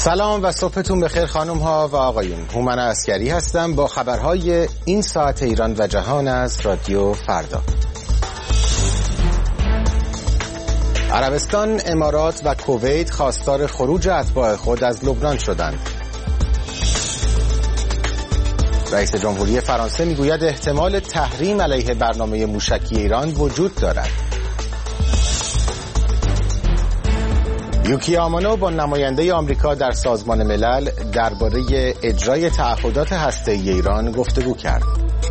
سلام و صبحتون بخیر خانم ها و آقایون. هومن عسکری هستم با خبرهای این ساعت ایران و جهان از رادیو فردا. عربستان، امارات و کویت خواستار خروج اتباع خود از لبنان شدند. رئیس جمهوری فرانسه میگوید احتمال تحریم علیه برنامه موشکی ایران وجود دارد. یوکی آمانو با نماینده آمریکا در سازمان ملل درباره اجرای تعهدات هسته‌ای ایران گفتگو کرد.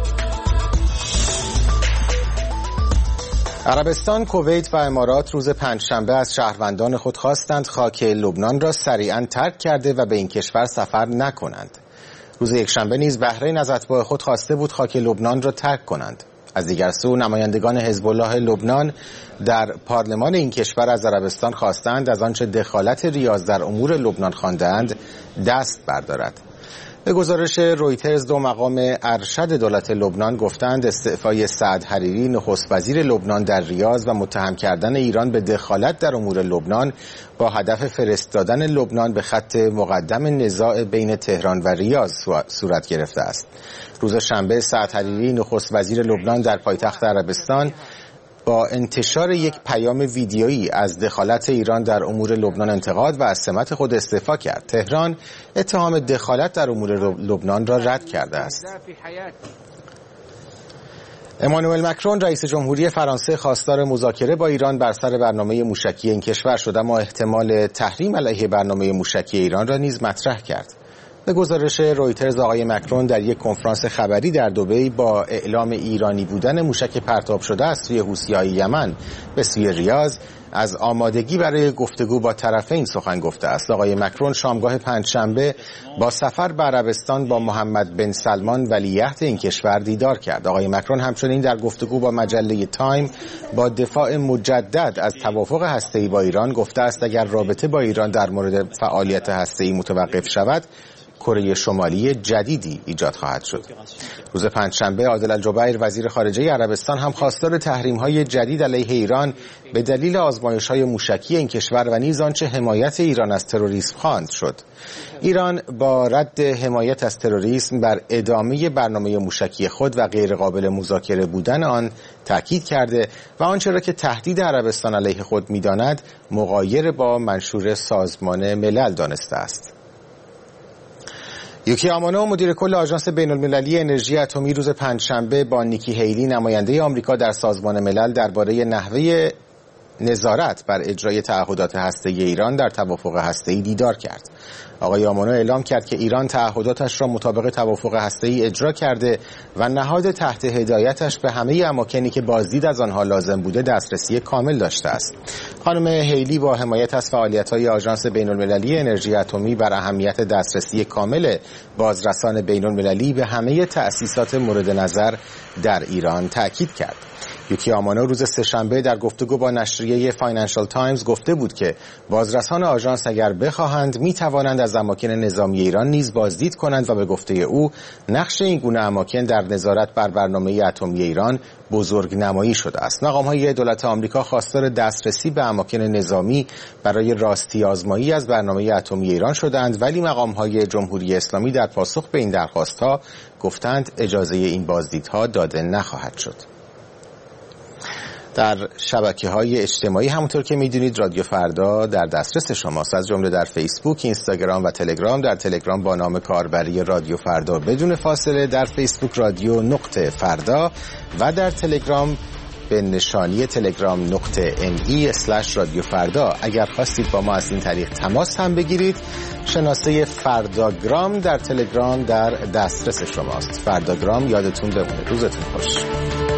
عربستان، کویت و امارات روز پنجشنبه از شهروندان خود خواستند خاک لبنان را سریعاً ترک کرده و به این کشور سفر نکنند. روز یکشنبه نیز بحرین از اتباع خود خواسته بود خاک لبنان را ترک کنند. از دیگر سو نمایندگان حزب الله لبنان در پارلمان این کشور از عربستان خواستند از آنچه دخالت ریاض در امور لبنان خواندند دست بردارد. به گزارش رویترز دو مقام ارشد دولت لبنان گفتند استعفای سعد حریری نخست وزیر لبنان در ریاض و متهم کردن ایران به دخالت در امور لبنان با هدف فرستادن لبنان به خط مقدم نزاع بین تهران و ریاض صورت گرفته است. روز شنبه سعد حریری نخست وزیر لبنان در پایتخت عربستان با انتشار یک پیام ویدیویی از دخالت ایران در امور لبنان انتقاد و از سمت خود استعفا کرد. تهران اتهام دخالت در امور لبنان را رد کرده است. امانوئل مکرون رئیس جمهوری فرانسه خواستار مذاکره با ایران بر سر برنامه موشکی این کشور شد، اما احتمال تحریم علیه برنامه موشکی ایران را نیز مطرح کرد. به گزارش رویترز آقای مکرون در یک کنفرانس خبری در دبی با اعلام ایرانی بودن موشک پرتاب شده از سوی حوثی‌های یمن به سوی ریاض از آمادگی برای گفتگو با طرفین سخن گفته است. آقای مکرون شامگاه پنجشنبه با سفر به عربستان با محمد بن سلمان ولیعهد این کشور دیدار کرد. آقای مکرون همچنین در گفتگو با مجله تایم با دفاع مجدد از توافق هسته‌ای با ایران گفته است اگر رابطه با ایران در مورد فعالیت هسته‌ای متوقف شود کره شمالی جدیدی ایجاد خواهد شد. روز پنجشنبه عادل الجبیر وزیر خارجه عربستان هم خواستار تحریم‌های جدید علیه ایران به دلیل آزمایش‌های موشکی این کشور و نیز آنچه حمایت ایران از تروریسم خواند شد. ایران با رد حمایت از تروریسم بر ادامه برنامه موشکی خود و غیرقابل مذاکره بودن آن تاکید کرده و آنچه را که تهدید عربستان علیه خود می‌داند مغایر با منشور سازمان ملل دانسته است. یوکی آمانو مدیر کل آژانس بین‌المللی انرژی اتمی روز پنجشنبه با نیکی هیلی نماینده آمریکا در سازمان ملل درباره نحوه نظارت بر اجرای تعهدات هسته‌ای ایران در توافق هسته‌ای دیدار کرد. آقای آمانو اعلام کرد که ایران تعهداتش را مطابق توافق هسته‌ای اجرا کرده و نهاد تحت هدایتش به همه اماکنی که بازدید از آنها لازم بوده دسترسی کامل داشته است. خانم هیلی با حمایت از فعالیت‌های آژانس بین‌المللی انرژی اتمی بر اهمیت دسترسی کامل بازرسان بین‌المللی به همه تأسیسات مورد نظر در ایران تاکید کرد. یوکی آمانو روز سه‌شنبه در گفتگو با نشریه فاینانشال تایمز گفته بود که بازرسان آژانس اگر بخواهند می توانند از اماکن نظامی ایران نیز بازدید کنند و به گفته او نقش این گونه اماکن در نظارت بر برنامه اتمی ایران بزرگ نمایی شده است. مقام‌های دولت آمریکا خواستار دسترسی به اماکن نظامی برای راستی آزمایی از برنامه اتمی ایران شدند، ولی مقام‌های جمهوری اسلامی در پاسخ به این درخواست‌ها گفتند اجازه این بازدیدها داده نخواهد شد. در شبکه‌های اجتماعی همونطور که می‌دونید رادیو فردا در دسترس شماست، از جمله در فیسبوک، اینستاگرام و تلگرام. در تلگرام با نام کاربری رادیو فردا بدون فاصله، در فیسبوک رادیو فردا و در تلگرام به نشانی telegram.me/رادیو فردا. اگر خواستید با ما از این طریق تماس هم بگیرید، شناسه فرداگرام در تلگرام در دسترس شماست. فرداگرام یادتون بمونه. روزتون خوش.